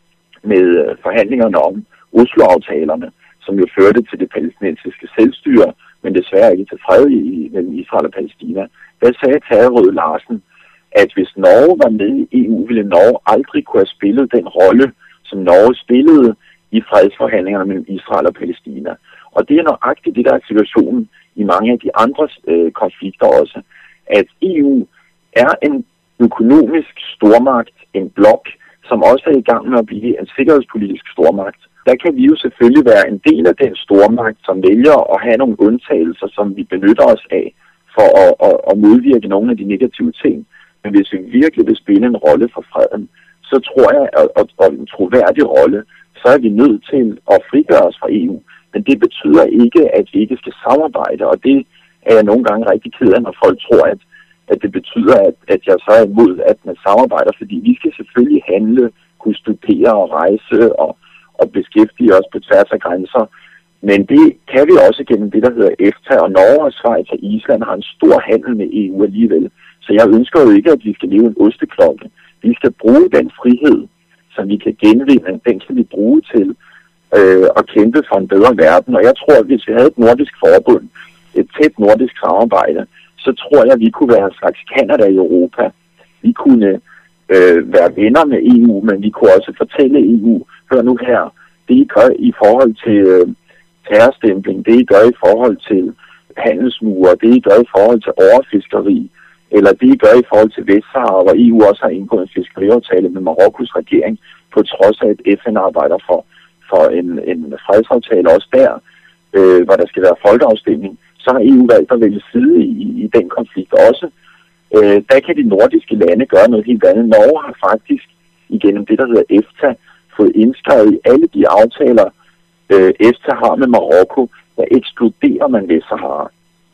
med øh, forhandlingerne om Oslo-aftalerne, som jo førte til det palæstinensiske selvstyre, men desværre ikke til fred i, mellem Israel og Palæstina. Der sagde Tage Rød Larsen, at hvis Norge var med i E U, ville Norge aldrig kunne have spillet den rolle, som Norge spillede i fredsforhandlingerne mellem Israel og Palæstina. Og det er nøjagtigt det, der er situationen i mange af de andre øh, konflikter også, at E U er en økonomisk stormagt, en blok, som også er i gang med at blive en sikkerhedspolitisk stormagt. Der kan vi jo selvfølgelig være en del af den stormagt, som vælger at have nogle undtagelser, som vi benytter os af for at, at, at modvirke nogle af de negative ting. Men hvis vi virkelig vil spille en rolle for freden, så tror jeg, at, at, at en troværdig rolle, så er vi nødt til at frigøre os fra E U. Men det betyder ikke, at vi ikke skal samarbejde, og det er jeg nogle gange rigtig ked af, når folk tror, at, at det betyder, at, at jeg så er imod, at man samarbejder, fordi vi skal selvfølgelig handle, kunne studere og rejse og, og beskæftige os på tværs af grænser. Men det kan vi også gennem det, der hedder EFTA, og Norge og Schweiz og Island har en stor handel med E U alligevel. Så jeg ønsker jo ikke, at vi skal leve en osteklokke. Vi skal bruge den frihed, som vi kan genvinde, den kan vi bruge til øh, at kæmpe for en bedre verden. Og jeg tror, at hvis vi havde et nordisk forbund, et tæt nordisk samarbejde, så tror jeg, at vi kunne være en slags Canada i Europa. Vi kunne øh, være venner med E U, men vi kunne også fortælle E U, hør nu her, det I gør i forhold til øh, terrorstempling, det I gør i forhold til handelsmure, det I gør i forhold til overfiskeri, eller det I gør i forhold til Vestsahara, hvor E U også har indgået en fiskeriaftale med Marokkos regering, på trods af et F N arbejder for, for en, en fredsaftale også der, øh, hvor der skal være folkeafstemning, så har E U valgt at vælge side i, i den konflikt også. Øh, der kan de nordiske lande gøre noget helt andet. Norge har faktisk igennem det, der hedder EFTA, fået indskrevet i alle de aftaler, øh, EFTA har med Marokko, der ekskluderer man Vestsahara.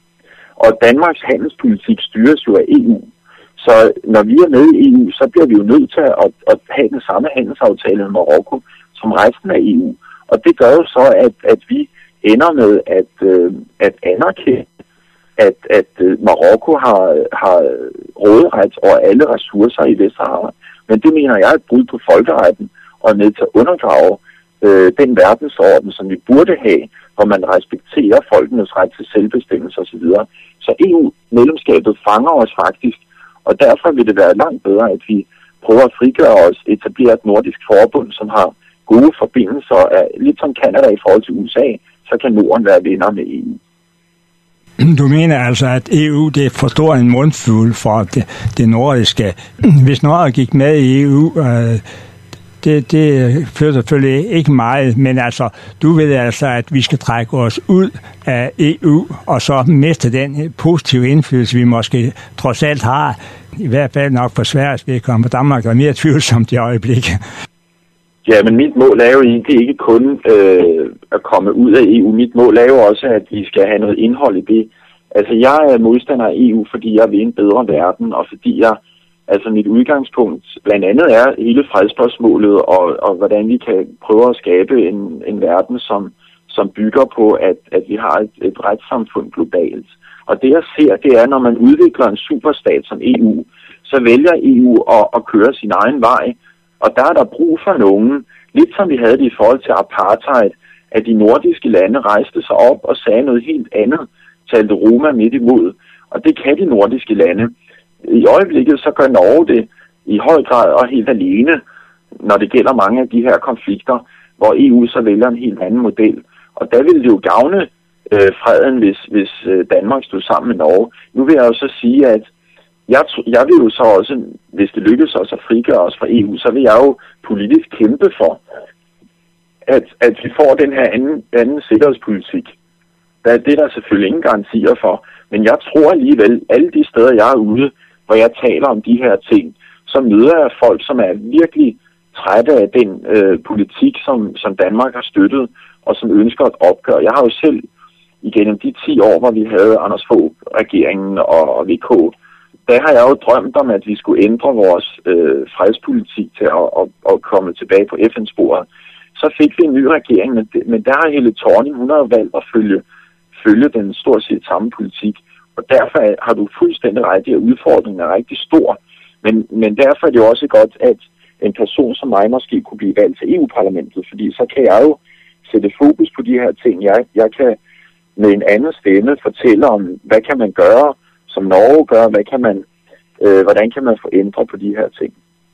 Og Danmarks handelspolitik styres jo af E U. Så når vi er med i E U, så bliver vi jo nødt til at, at have den samme handelsaftale med Marokko som resten af E U. Og det gør jo så, at, at vi ender med at, øh, at anerkende, at, at Marokko har, har råderet over alle ressourcer i Vestsahara. Men det mener jeg er et brud på folkeretten og er med til at undergrave øh, den verdensorden, som vi burde have, hvor man respekterer folkenes ret til selvbestemmelse osv. Så E U-medlemskabet fanger os faktisk, og derfor vil det være langt bedre, at vi prøver at frigøre os, etablere et nordisk forbund, som har gode forbindelser, lidt som Canada i forhold til U S A, så kan Norden være venner med E U. Du mener altså, at E U det er for stor en mundfuld for det, det nordiske. Hvis Norge gik med i E U, øh, det, det fører selvfølgelig ikke meget, men altså, du ved altså, at vi skal trække os ud af E U, og så miste den positive indflydelse, vi måske trods alt har, i hvert fald nok for Sveriges vedkommende, for Danmark er mere tvivlsomt i øjeblikket. Ja, men mit mål er jo ikke, ikke kun øh, at komme ud af E U. Mit mål er jo også, at vi skal have noget indhold i det. Altså, jeg er modstander af E U, fordi jeg vil en bedre verden, og fordi jeg, altså mit udgangspunkt blandt andet er hele fredsspørgsmålet, og, og hvordan vi kan prøve at skabe en, en verden, som, som bygger på, at, at vi har et, et retssamfund globalt. Og det jeg ser, det er, når man udvikler en superstat som E U, så vælger E U at, at køre sin egen vej. Og der er der brug for nogen, lidt som vi havde det i forhold til apartheid, at de nordiske lande rejste sig op og sagde noget helt andet, talte Roma midt imod. Og det kan de nordiske lande. I øjeblikket så gør Norge det i høj grad og helt alene, når det gælder mange af de her konflikter, hvor E U så vælger en helt anden model. Og der ville det jo gavne øh, freden, hvis, hvis øh, Danmark stod sammen med Norge. Nu vil jeg jo så sige, at Jeg, jeg vil jo så også, hvis det lykkes os at frigøre os fra E U, så vil jeg jo politisk kæmpe for, at, at vi får den her anden, anden sikkerhedspolitik. Der er det, der selvfølgelig ingen garantier for. Men jeg tror alligevel, alle de steder, jeg er ude, hvor jeg taler om de her ting, så møder jeg folk, som er virkelig trætte af den øh, politik, som, som Danmark har støttet, og som ønsker et opgør. Jeg har jo selv igennem de ti år, hvor vi havde Anders Fogh-regeringen og, og V K, der har jeg jo drømt om, at vi skulle ændre vores øh, fredspolitik til at, at, at komme tilbage på F N-sporet. Så fik vi en ny regering, men, det, men der har Helle Thorning, hun har jo valgt at følge, følge den stort set samme politik. Og derfor har du fuldstændig ret i, at udfordringen er rigtig stor. Men, men derfor er det jo også godt, at en person som mig måske kunne blive valgt til E U-parlamentet, fordi så kan jeg jo sætte fokus på de her ting. Jeg, jeg kan med en anden stemme fortælle om, hvad kan man gøre, som Norge gør, hvad kan man, øh, hvordan kan man få ændret på de her ting.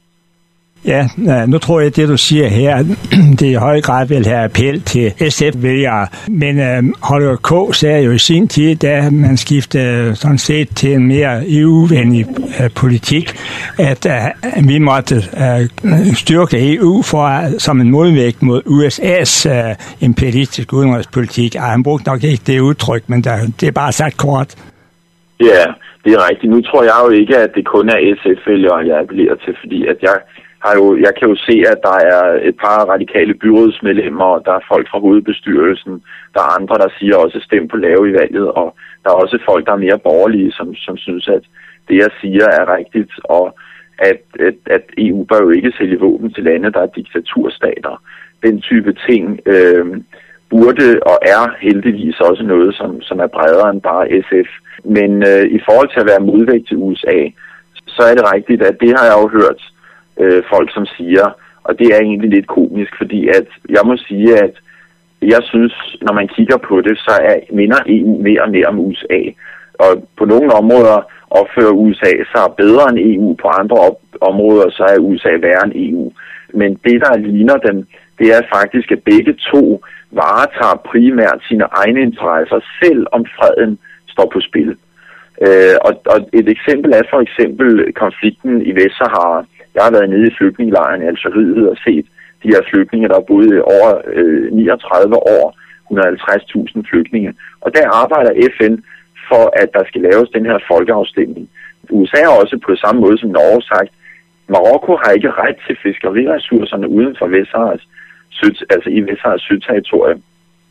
Ja, nu tror jeg, at det du siger her, det er i høj grad vil have appel til S F-vælgere. Men øh, Holger K. sagde jo i sin tid, da man skiftede sådan set til en mere E U-venlig øh, politik, at øh, vi måtte øh, styrke E U for, som en modvægt mod U S A's øh, imperialistiske udenrigspolitik. Og han brugte nok ikke det udtryk, men der, det er bare sagt kort. Ja, det er rigtigt. Nu tror jeg jo ikke, at det kun er S F-vælgere, jeg appellerer til, fordi at jeg har jo, jeg kan jo se, at der er et par radikale byrådsmedlemmer, og der er folk fra hovedbestyrelsen, der er andre, der siger også stem på lave i valget, og der er også folk, der er mere borgerlige, som, som synes, at det, jeg siger, er rigtigt, og at, at, at E U bør jo ikke sælge våben til lande, der er diktaturstater. Den type ting øh, burde og er heldigvis også noget, som, som er bredere end bare S F. Men øh, i forhold til at være modvægt til U S A, så er det rigtigt, at det har jeg jo hørt øh, folk, som siger, og det er egentlig lidt komisk, fordi at jeg må sige, at jeg synes, når man kigger på det, så er, minder E U mere og mere om U S A. Og på nogle områder opfører U S A sig bedre end E U, på andre op- områder så er U S A værre end E U. Men det, der ligner dem, det er faktisk, at begge to varetager primært sine egne interesser, selv om freden står på spil. Øh, og, og et eksempel er for eksempel konflikten i Vestsahara. Jeg har været nede i flygtningelejren i Algeriet og set de her flygtninge, der har boet over øh, niogtredive år, et hundrede og halvtreds tusind flygtninge. Og der arbejder F N for, at der skal laves den her folkeafstemning. U S A har også på samme måde som Norge sagt, Marokko har ikke ret til fiskeriressourcerne uden for Vestsaharas syd, altså i Vestsaharas sydterritorium.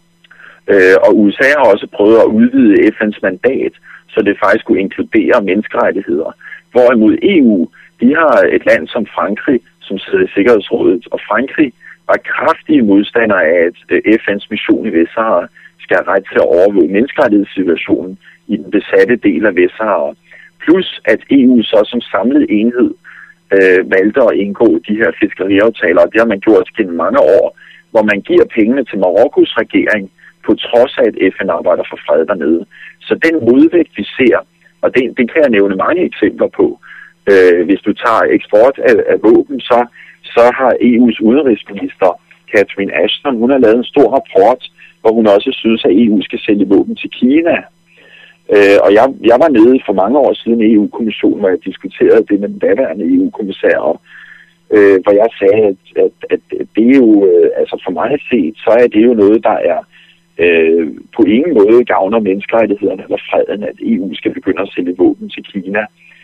Øh, og U S A har også prøvet at udvide F N's mandat, så det faktisk kunne inkludere menneskerettigheder. Hvorimod E U, de har et land som Frankrig, som sidder i Sikkerhedsrådet, og Frankrig var kraftige modstandere af, at F N's mission i Vestsahara skal have ret til at overvåge menneskerettighedssituationen i den besatte del af Vestsahara. Plus at E U så som samlet enhed øh, valgte at indgå de her fiskeriaftaler, og det har man gjort gennem mange år, hvor man giver pengene til Marokkos regering, på trods af, at F N arbejder for fred dernede. Så den modvægt, vi ser, og det, det kan jeg nævne mange eksempler på. Øh, hvis du tager eksport af, af våben, så, så har E U's udenrigsminister, Catherine Ashton, hun har lavet en stor rapport, hvor hun også synes, at E U skal sælge våben til Kina. Øh, og jeg, jeg var nede for mange år siden i E U-kommissionen, hvor jeg diskuterede det med den daværende E U-kommissær, og, øh, hvor jeg sagde, at, at, at det er jo, øh, altså for mig set, så er det jo noget, der er øh, på ingen måde gavner menneskerettighederne eller freden, at E U skal begynde at sælge våben til Kina.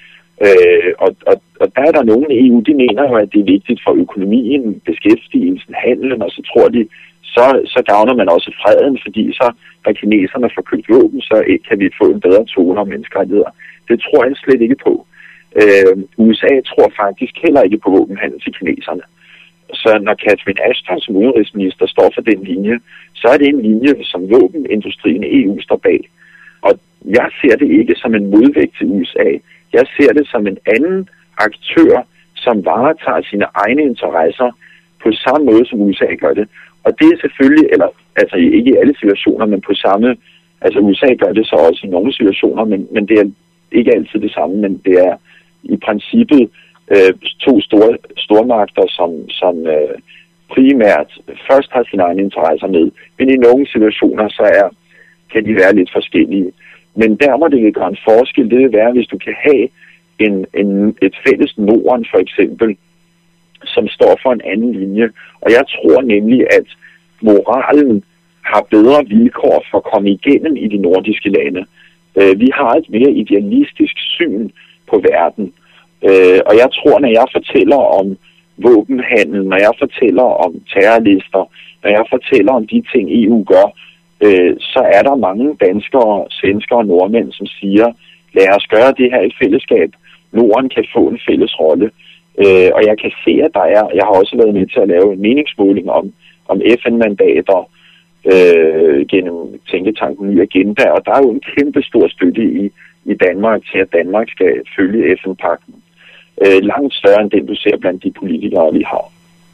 Øh, og, og, og der er der nogen i E U, de mener jo, at det er vigtigt for økonomien, beskæftigelsen, handelen, og så tror de, så, så gavner man også freden, fordi så, når kineserne får købt våben, så kan vi få en bedre tone om menneskerettigheder. Det tror jeg slet ikke på. Øh, U S A tror faktisk heller ikke på våbenhandel til kineserne. Så når Catherine Ashton som udenrigsminister står for den linje, så er det en linje, som våbenindustrien i E U står bag. Og jeg ser det ikke som en modvægt til U S A. Jeg ser det som en anden aktør, som varetager sine egne interesser på samme måde, som U S A gør det. Og det er selvfølgelig, eller altså ikke i alle situationer, men på samme, altså U S A gør det så også i nogle situationer, men, men det er ikke altid det samme, men det er i princippet øh, to store stormagter, som, som øh, primært først har sine egne interesser med, men i nogle situationer, så er, kan de være lidt forskellige. Men der må det vil gøre en forskel, det vil være, hvis du kan have en, en, et fælles Norden for eksempel, som står for en anden linje. Og jeg tror nemlig, at moralen har bedre vilkår for at komme igennem i de nordiske lande. Øh, vi har et mere idealistisk syn på verden. Øh, og jeg tror, når jeg fortæller om våbenhandel, når jeg fortæller om terrorlister, når jeg fortæller om de ting, E U gør øh, så er der mange danskere, svenskere og nordmænd, som siger, lad os gøre det her i fællesskab. Norden kan få en fælles rolle. Øh, og jeg kan se, at der er, jeg har også været med til at lave en meningsmåling om, om F N-mandater øh, gennem Tænketanken Ny Agenda, og der er jo en kæmpe stor støtte i, i Danmark til, at Danmark skal følge F N-pagten. Øh, langt større end den, du ser blandt de politikere, vi har.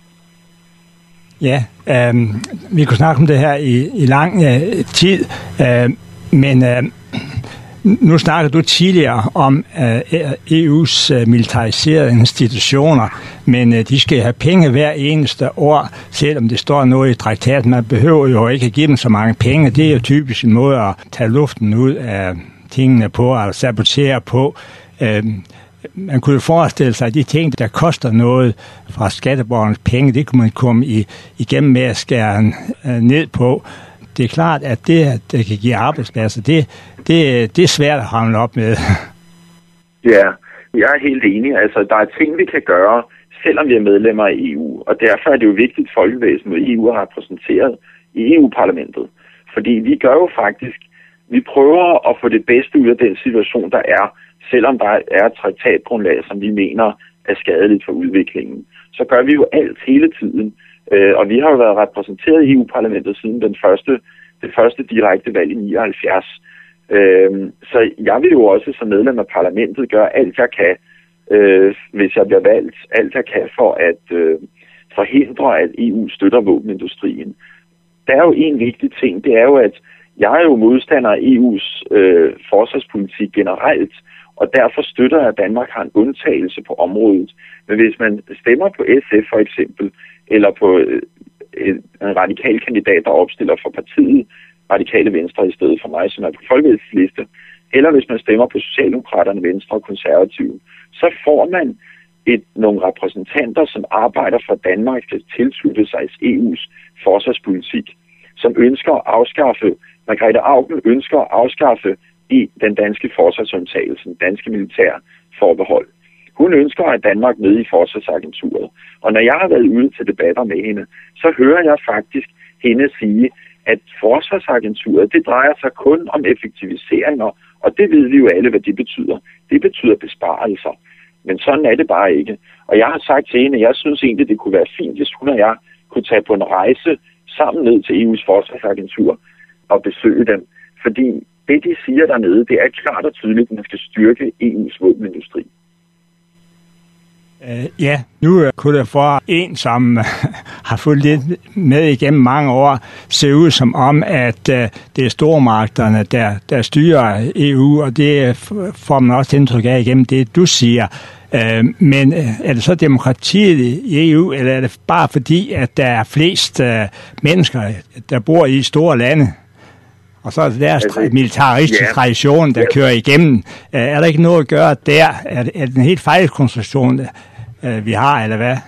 Ja, øh, vi kunne snakke om det her i, i lang øh, tid, øh, men øh, nu snakker du tidligere om øh, E U's øh, militariserede institutioner, men øh, de skal have penge hver eneste år, selvom det står noget i traktaten. Man behøver jo ikke at give dem så mange penge. Det er jo typisk en måde at tage luften ud af tingene på, eller sabotere på. Øh, Man kunne jo forestille sig, at de ting, der koster noget fra skatteborgernes penge, det kunne man komme i, igennem med at skære ned på. Det er klart, at det, at det kan give arbejdspladser, det, det, det er svært at hamle op med. Ja, jeg er helt enig. Altså, der er ting, vi kan gøre, selvom vi er medlemmer af E U. Og derfor er det jo vigtigt, at folkevæsenet og E U er repræsenteret i E U-parlamentet. Fordi vi gør jo faktisk, vi prøver at få det bedste ud af den situation, der er, selvom der er et traktatgrundlag, som vi mener er skadeligt for udviklingen. Så gør vi jo alt hele tiden. Øh, og vi har jo været repræsenteret i E U-parlamentet siden den første, det første direkte valg i nioghalvfjerds. Øh, så jeg vil jo også som medlem af parlamentet gøre alt, jeg kan, øh, hvis jeg bliver valgt, alt jeg kan for at øh, forhindre, at E U støtter våbenindustrien. Der er jo en vigtig ting, det er jo, at jeg er jo modstander af E U's øh, forsvarspolitik generelt, og derfor støtter jeg, at Danmark har en undtagelse på området. Men hvis man stemmer på S F for eksempel, eller på en radikal kandidat, der opstiller for partiet Radikale Venstre i stedet for mig, som er på folkevalgsliste, eller hvis man stemmer på Socialdemokraterne, Venstre og Konservative, så får man et, nogle repræsentanter, som arbejder for Danmark til at tilslutte sig E U's forsvarspolitik, som ønsker at afskaffe, Margrethe Auken ønsker at afskaffe i den danske forsvarsundtagelse, den danske militære forbehold. Hun ønsker, at Danmark med i forsvarsagenturet. Og når jeg har været ude til debatter med hende, så hører jeg faktisk hende sige, at forsvarsagenturet, det drejer sig kun om effektiviseringer, og det ved vi jo alle, hvad det betyder. Det betyder besparelser. Men sådan er det bare ikke. Og jeg har sagt til hende, at jeg synes egentlig, det kunne være fint, hvis hun og jeg kunne tage på en rejse sammen ned til E U's forsvarsagentur og besøge dem. Fordi det, de siger dernede, det er klart og tydeligt, at man skal styrke E U's våbenindustri. Uh, ja, nu kunne det for en, som uh, har fulgt lidt med igennem mange år, se ud som om, at uh, det er stormagterne, der, der styrer E U, og det får man også indtryk af igennem det, du siger. Uh, men uh, er det så demokratiet i E U, eller er det bare fordi, at der er flest uh, mennesker, der bor i store lande? Og så er det deres altså, militaristiske yeah. tradition, der yeah. kører igennem. Uh, er der ikke noget at gøre der? Er det, er det en helt fejlkonstruktion, uh, vi har, eller hvad?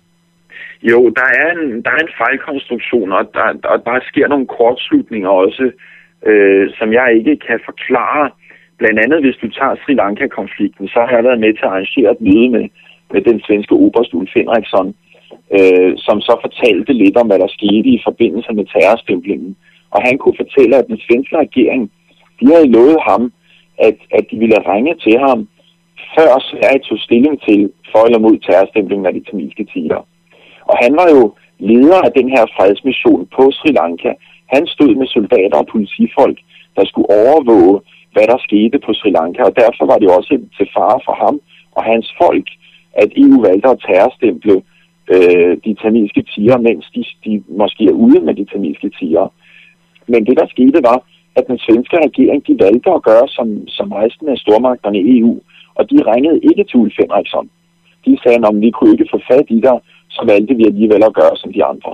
Jo, der er en, der er en fejlkonstruktion, og der, og der sker nogle kortslutninger også, øh, som jeg ikke kan forklare. Blandt andet, hvis du tager Sri Lanka-konflikten, så har jeg været med til at arrangere et møde med, med den svenske oberst Ulf Henriksson, øh, som så fortalte lidt om, hvad der skete i forbindelse med terrorstemplingen. Og han kunne fortælle, at den svenske regering, de havde lovet ham, at, at de ville ringe til ham, før Sverige tog stilling til for eller mod terrorstemplingen af de tamilske tigre. Og han var jo leder af den her fredsmission på Sri Lanka. Han stod med soldater og politifolk, der skulle overvåge, hvad der skete på Sri Lanka. Og derfor var det også til fare for ham og hans folk, at E U valgte at terrorstemple øh, de tamilske tigre, mens de, de måske er ude med de tamilske tigre. Men det, der skete, var, at den svenske regering, de valgte at gøre som, som resten af stormagterne i E U, og de ringede ikke til Ulf Henriksson. De sagde, at vi kunne ikke få fat i dig, så valgte vi alligevel at gøre som de andre.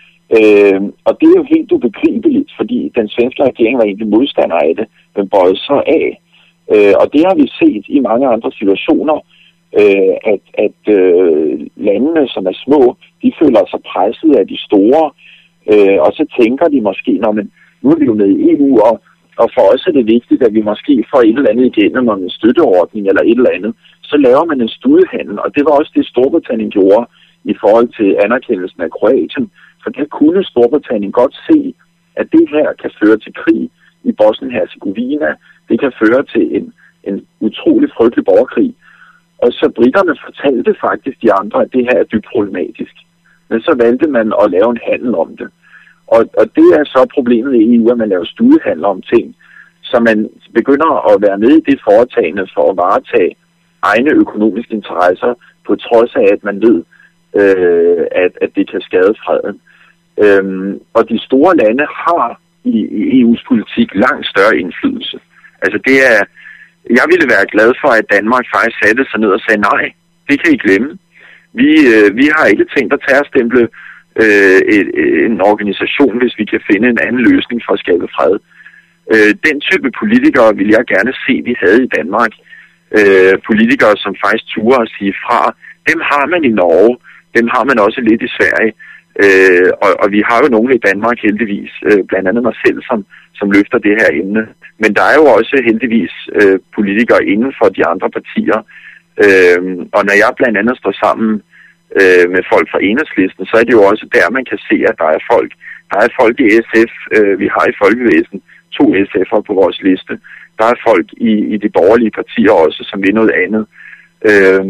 Øh, og det er jo helt ubegribeligt, fordi den svenske regering var egentlig modstander af det, men bøjede så af. Øh, og det har vi set i mange andre situationer, øh, at, at øh, landene, som er små, de føler sig presset af de store, øh, og så tænker de måske, når man, nu er vi jo med i E U, og, og for os er det vigtigt, at vi måske får et eller andet igennem om en støtteordning eller et eller andet, så laver man en studehandel, og det var også det, Storbritannien gjorde i forhold til anerkendelsen af Kroatien, for der kunne Storbritannien godt se, at det her kan føre til krig i Bosnien-Herzegovina. Det kan føre til en, en utrolig frygtelig borgerkrig. Og så britterne fortalte faktisk de andre, at det her er dybt problematisk. Men så valgte man at lave en handel om det. Og, og det er så problemet i E U, at man laver studehandler om ting, så man begynder at være med i det foretagende for at varetage egne økonomiske interesser, på trods af, at man ved, øh, at, at det kan skade freden. Øhm, og de store lande har i, i E U's politik langt større indflydelse. Altså det er, jeg ville være glad for, at Danmark faktisk satte sig ned og sagde, nej, det kan I glemme. Vi, øh, vi har ikke tænkt at terrorstemple øh, et, en organisation, hvis vi kan finde en anden løsning for at skabe fred. Øh, den type politikere vil jeg gerne se, vi havde i Danmark. Øh, politikere, som faktisk turer at sige fra. Dem har man i Norge, dem har man også lidt i Sverige. Øh, og, og vi har jo nogle i Danmark heldigvis, øh, blandt andet mig selv, som, som løfter det her emne. Men der er jo også heldigvis øh, politikere inden for de andre partier. Øh, og når jeg blandt andet står sammen øh, med folk fra Enhedslisten, så er det jo også der, man kan se, at der er folk. Der er folk i S F, øh, vi har i Folkebevægelsen to S F'er på vores liste. Der er folk i, i de borgerlige partier også, som vil noget andet. Øh,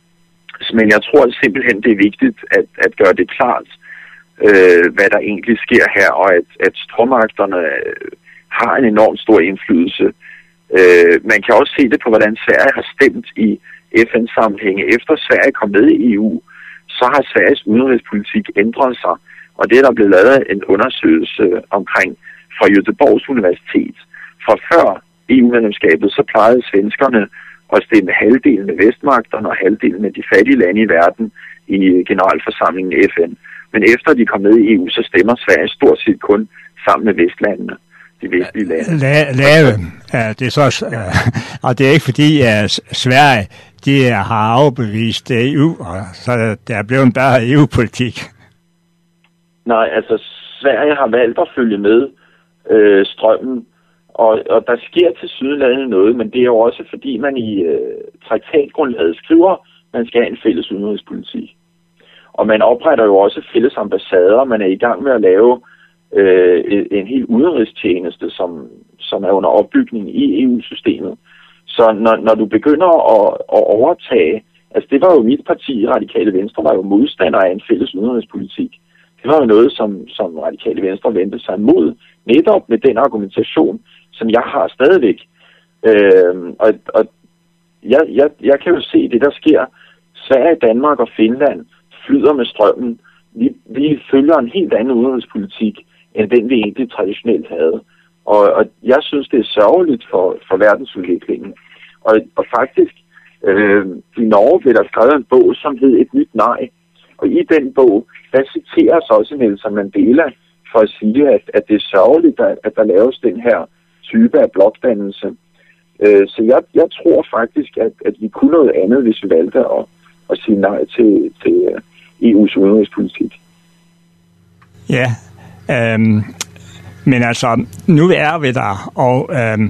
men jeg tror simpelthen, det er vigtigt at, at gøre det klart, øh, hvad der egentlig sker her, og at, at stormagterne har en enormt stor indflydelse. Øh, man kan også se det på, hvordan Sverige har stemt i F N-sammenhænge. Efter Sverige kom med i E U, så har Sveriges udenrigspolitik ændret sig, og det er der blevet lavet en undersøgelse omkring fra Göteborgs Universitet. Fra før E U-medlemskabet, så plejede svenskerne at stemme halvdelen med vestmagterne og halvdelen med de fattige lande i verden i generalforsamlingen i F N. Men efter de kom med i E U, så stemmer Sverige stort set kun sammen med vestlandene. De vestlige lande. La- lave. Ja, det er så, ja. Og det er ikke fordi, at Sverige de har afbevist E U, og så der er blevet en bedre E U-politik. Nej, altså Sverige har valgt at følge med øh, strømmen, og, og der sker til sydenlandet noget, men det er jo også fordi, man i øh, traktatgrundlaget skriver, at man skal have en fælles udenrigspolitik. Og man opretter jo også fælles ambassader, man er i gang med at lave øh, en helt udenrigstjeneste, som, som er under opbygning i E U-systemet. Så når, når du begynder at, at overtage, altså det var jo mit parti, Radikale Venstre, var jo modstander af en fælles udenrigspolitik. Det var jo noget, som, som Radikale Venstre vendte sig mod, netop med den argumentation, som jeg har stadigvæk. Øh, og og jeg, jeg, jeg kan jo se det, der sker. Sverige, Danmark og Finland flyder med strømmen. Vi, vi følger en helt anden udenrigspolitik, end den vi egentlig traditionelt havde. Og, og jeg synes, det er sørgeligt for, for verdensudviklingen. Og, og faktisk, øh, i Norge blev der skrevet en bog, som hed Et nyt nej. Og i den bog, der citeres også Nelson Mandela for at sige, at, at det er sørgeligt, at, at der laves den her type af blokdannelse. Øh, så jeg, jeg tror faktisk, at, at vi kunne noget andet, hvis vi valgte at, at sige nej til, til E U's udenrigspolitik. Ja, øhm, men altså, nu er vi der, og øhm,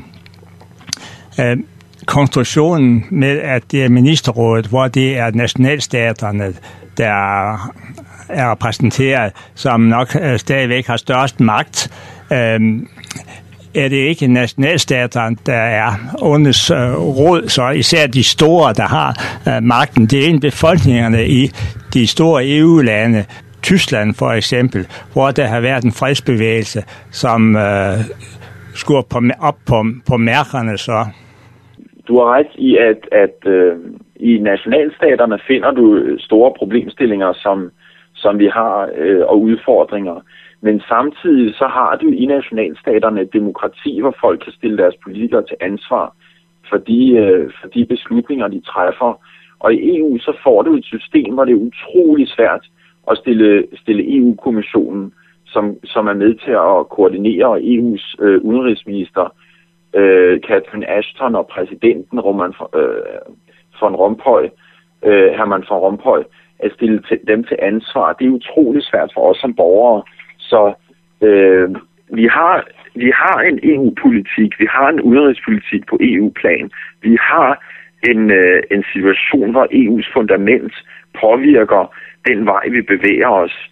øhm, konstruktionen med, at det er ministerrådet, hvor det er nationalstaterne, der er repræsenteret, som nok øh, stadigvæk har størst magt. Øhm, er det ikke nationalstaterne, der er ondets øh, råd, så især de store, der har øh, magten. Det er en befolkningerne i de store E U-lande, Tyskland for eksempel, hvor der har været en fredsbevægelse, som øh, skulle på, op på, på mærkerne så. Du har ret i, at, at øh, i nationalstaterne finder du store problemstillinger, som, som vi har, øh, og udfordringer. Men samtidig så har du i nationalstaterne et demokrati, hvor folk kan stille deres politikere til ansvar for de, øh, for de beslutninger, de træffer. Og i E U så får du et system, hvor det er utrolig svært at stille, stille E U-kommissionen, som, som er med til at koordinere E U's øh, udenrigsminister, øh, Catherine Ashton og præsidenten Roman øh, von Rompuy, øh, Herman von Rompuy, at stille til, dem til ansvar. Det er utrolig svært for os som borgere. Så øh, vi har vi har en E U-politik, vi har en udenrigspolitik på E U-plan. Vi har en, øh, en situation, hvor E U's fundament påvirker den vej, vi bevæger os.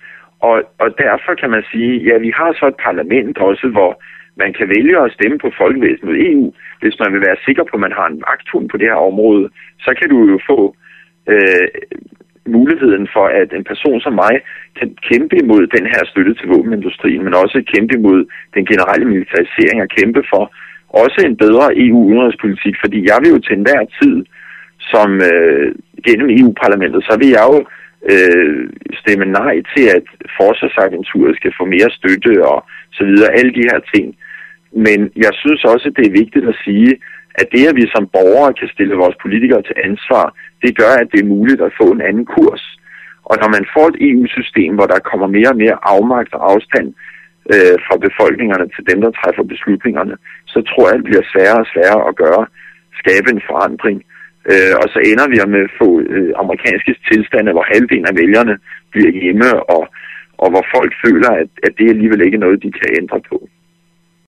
Og, og derfor kan man sige, ja, vi har så et parlament også, hvor man kan vælge at stemme på Folkevæsenet mod E U. Hvis man vil være sikker på, at man har en vagthund på det her område, så kan du jo få øh, muligheden for, at en person som mig kan kæmpe imod den her støtte til våbenindustrien, men også kæmpe imod den generelle militarisering og kæmpe for også en bedre E U-udenrigspolitik. Fordi jeg vil jo til enhver tid, som øh, gennem E U-parlamentet, så vil jeg jo øh, stemme nej til, at forsvarsagenturet skal få mere støtte og så videre, alle de her ting. Men jeg synes også, at det er vigtigt at sige, at det, at vi som borgere kan stille vores politikere til ansvar, det gør, at det er muligt at få en anden kurs. Og når man får et E U-system, hvor der kommer mere og mere afmagt og afstand øh, fra befolkningerne til dem, der træffer beslutningerne, så tror jeg, at det bliver sværere og sværere at gøre, skabe en forandring. Øh, og så ender vi med at få øh, amerikanske tilstande, hvor halvdelen af vælgerne bliver hjemme, og, og hvor folk føler, at, at det alligevel ikke er noget, de kan ændre på.